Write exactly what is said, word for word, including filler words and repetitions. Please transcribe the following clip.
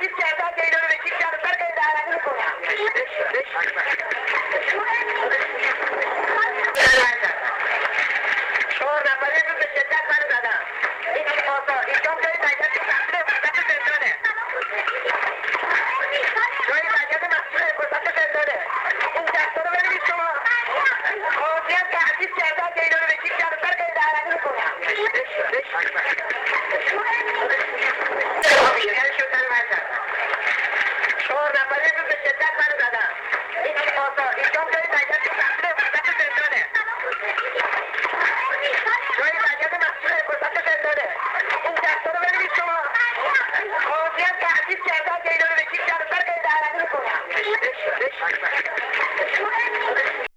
تأسیس کردن که اینا رو به چیز کرد سر که دعوتی میکنم چهار نفری رو به شدت من زدم این آزاد اینجا جای نجات مسئول حکومت زندانه جای نجات مسئول حکومت زندانه این دستا رو ببینید شما قاضی هم تأسیس کردن که اینا رو به چیز کرد سر که دعوتی میکنم چهار نفری رو به شدت من زدم این آزاد اینجا جای نجات مسئول حکومت زندانه جای نجات مسئول حکومت زندانه این دستا رو ببینید شما قاضی هم تأسیس کردن که اینا رو به چیز کرد سر که دعوتی میکنم